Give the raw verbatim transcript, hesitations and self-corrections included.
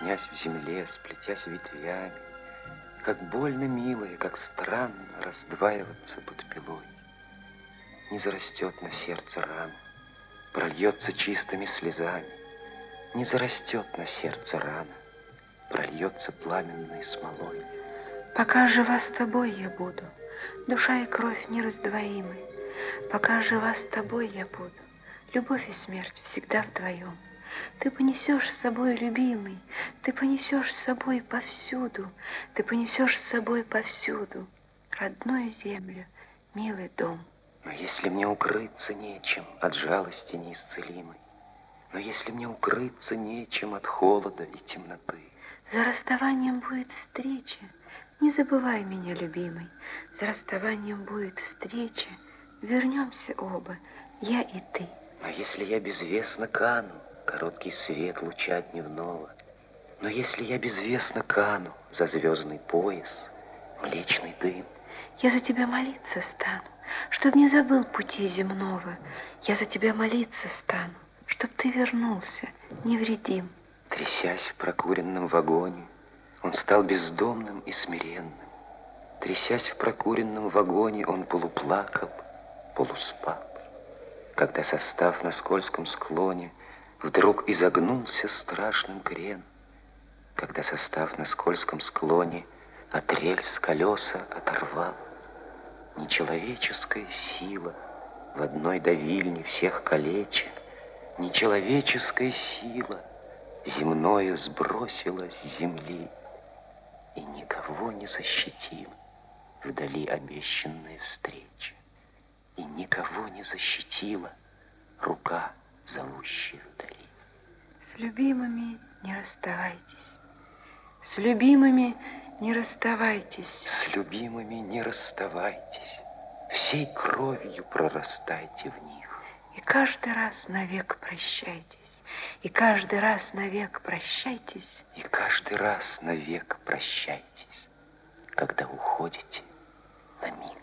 теснясь в земле, сплетясь ветвями, как больно, милое, как странно раздваиваться под пилой. Не зарастет на сердце рана, прольется чистыми слезами. Не зарастет на сердце рана, прольется пламенной смолой. Пока жива с тобой я буду, душа и кровь нераздвоимы. Пока жива с тобой я буду, любовь и смерть всегда вдвоем. Ты понесешь с собой, любимый, ты понесешь с собой повсюду, ты понесешь с собой повсюду родную землю, милый дом. Но если мне укрыться нечем от жалости неисцелимой, но если мне укрыться нечем от холода и темноты, за расставанием будет встреча, не забывай меня, любимый, за расставанием будет встреча, вернемся оба, я и ты. Но если я безвестно кану, короткий свет луча дневного, но если я безвестно кану за звездный пояс, млечный дым, я за тебя молиться стану, чтоб не забыл пути земного. Я за тебя молиться стану, чтоб ты вернулся невредим. Трясясь в прокуренном вагоне, он стал бездомным и смиренным. Трясясь в прокуренном вагоне, он полуплакал, полуспал. Когда состав на скользком склоне вдруг изогнулся страшным крен, когда состав на скользком склоне от рельс колеса оторвал, нечеловеческая сила в одной давильне всех калеча, нечеловеческая сила земное сбросила с земли, и никого не защитила вдали обещанная встреча, и никого не защитила рука, зовущая вдали. С любимыми не расставайтесь, с любимыми не расставайтесь, с любимыми не расставайтесь, всей кровью прорастайте в них. И каждый раз навек прощайтесь, и каждый раз навек прощайтесь, и каждый раз навек прощайтесь, когда уходите на миг.